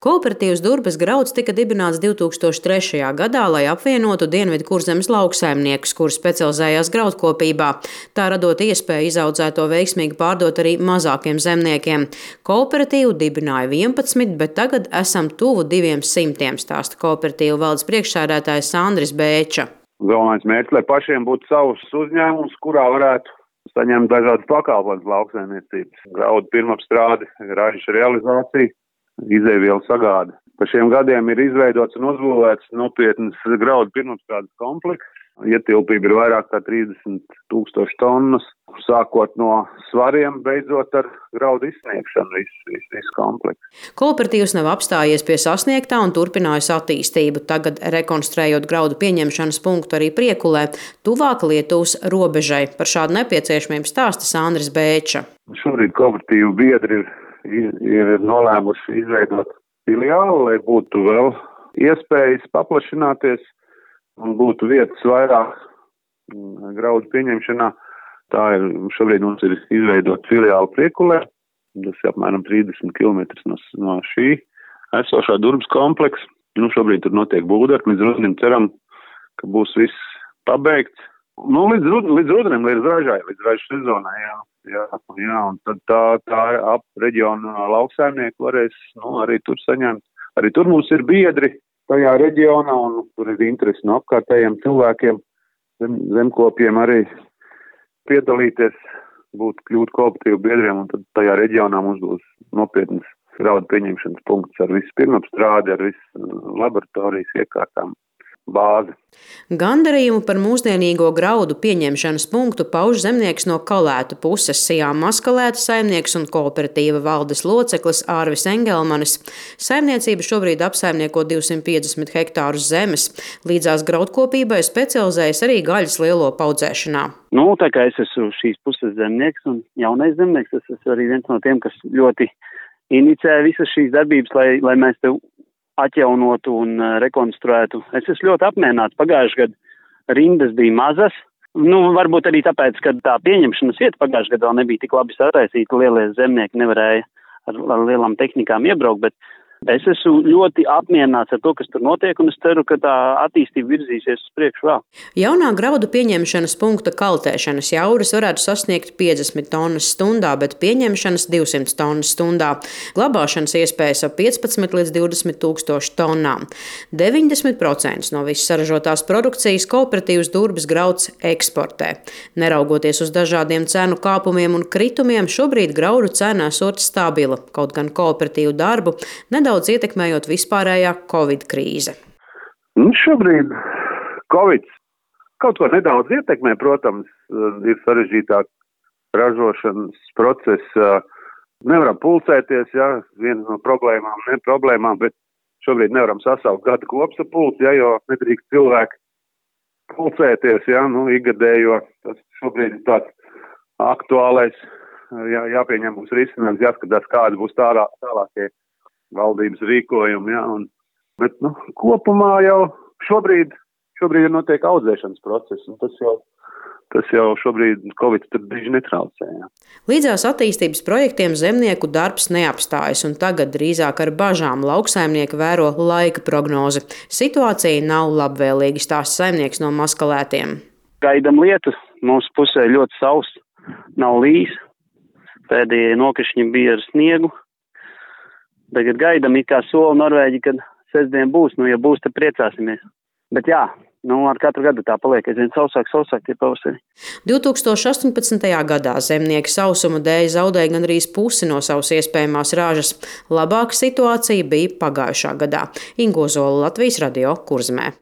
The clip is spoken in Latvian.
Kooperatīvs Durbes grauds tika dibināts 2003. gadā, lai apvienotu Dienvidu Kurzemes lauksaimniekus, kuri specializējās graudkopībā. Tā radot iespēju izaudzēto veiksmīgi pārdot arī mazākiem zemniekiem. Kooperatīvu dibināja 11, bet tagad esam tuvu 200, stāsta kooperatīvu valdes priekšsēdētājs Sandris Bēča. Galvenais mērķis, lai pašiem būtu savs uzņēmums, kurā varētu saņemt dažādas pakalpojumus lauksaimniecības. Graudu pirmapstrāde, ražas realizācija, izēvielu sagāde. Pa šiem gadiem ir izveidots un uzbūvēts nopietnas graudu pirmapstrādes komplekss. Ietilpība ir vairāk kā 30,000 tonnas, sākot no svariem, beidzot ar graudu izsniegšanu, viss komplekss. Kooperatīvs nav apstājies pie sasniegtā un turpinājis attīstību. Tagad rekonstruējot graudu pieņemšanas punktu arī Priekulē, tuvāk Lietuvas robežai. Par šādu nepieciešamību stāsta Sandris Bēča. Šobrīd kooperatīvu biedri ir nolēmuši izveidot filiāli, lai būtu vēl iespējas paplašināties un būtu vietas vairāk graudu pieņemšanā. Tā ir, šobrīd mums ir izveidot filiāli Priekulē, tas ir apmēram 30 km no šī esošā Durbes kompleksa. Šobrīd tur notiek būvdarbi, līdz rudenim ceram, ka būs viss pabeigts. Līdz rudenim, līdz ražas sezonai, jā, un tad tā ap reģionu lauksaimnieku varēs, arī tur saņemt. Arī tur mums ir biedri tajā reģionā, un tur ir interesi no apkārtējiem cilvēkiem, zemkopiem arī piedalīties, kļūt kooperatīvu biedriem, un tad tajā reģionā mums būs nopietnas graudu pieņemšanas punkts ar visu pirmapstrādi, ar visu laboratorijas iekārtām. Bāzi. Gandarījumu par mūsdienīgo graudu pieņemšanas punktu pauž zemnieks no Kalētu puses, Sijā Maskalētu saimnieks un kooperatīva valdes loceklis Ārvis Engelmanis. Saimniecība šobrīd apsaimnieko 250 hektārus zemes. Līdzās graudkopībai specializējas arī gaļas lielopu audzēšanā. Tā kā es esmu šīs puses zemnieks un jaunais zemnieks, es esmu arī viens no tiem, kas ļoti inicēja visas šīs darbības, lai mēs te atjaunotu un rekonstruētu. Es esmu ļoti apmierināts. Pagājušajā gadā rindas bija mazas. Varbūt arī tāpēc, ka tā pieņemšanas vieta pagājušajā gadā vēl nebija tik labi sataisīta. Lielie zemnieki nevarēja ar lielām tehnikām iebraukt, bet es esmu ļoti apmierināts ar to, kas tur notiek, un es ceru, ka tā attīstība virzīsies uz priekšu vēl. Jaunā graudu pieņemšanas punkta kaltēšanas jauras varētu sasniegt 50 tonnas stundā, bet pieņemšanas 200 tonnas stundā. Glabāšanas iespējas ap 15 līdz 20 tūkstoši tonnām. 90% no visas saražotās produkcijas kooperatīvs Durbes grauds eksportē. Neraugoties uz dažādiem cenu kāpumiem un kritumiem, šobrīd graudu cena esot stabila, kaut gan kooperatīvu darbu nedaudz ietekmējot vispārējā Covid krīze. Šobrīd Covid kaut ko nedaudz ietekmē, protams, ir sarežģītāk ražošanas process. Nevaram pulcēties, viena no problēmām, bet šobrīd nevaram sasaukt gada kopsapulci, jo nedrīkst cilvēki pulcēties, ikgadējo. Tas šobrīd ir tāds aktuālais, jāpieņem mums risinājums, jāskatās, kādi būs tālākie valdības rīkojumi, bet kopumā jau šobrīd ir notiek audzēšanas process, un tas jau šobrīd Covid tur brīži netraucē. Līdzās attīstības projektiem zemnieku darbs neapstājas, un tagad drīzāk ar bažām lauksaimnieki vēro laika prognozi. Situācija nav labvēlīga, stāsta saimnieks no Maskalētiem. Gaidam lietu, mūsu pusē ļoti sauss, nav līs, pēdējie nokrišņi bija ar sniegu. Tagad gaidam, it kā sola Norvēģi, kad sestdien būs, ja būs, tad priecāsimies. Bet ar katru gadu tā paliek aizvien sausāk tie pavasari. 2018. gadā zemnieki sausuma dēļ zaudēja gandrīz pusi no savas iespējamās ražas. Labāka situācija bija pagājušā gadā. Ingo Zola, Latvijas radio, Kurzemē.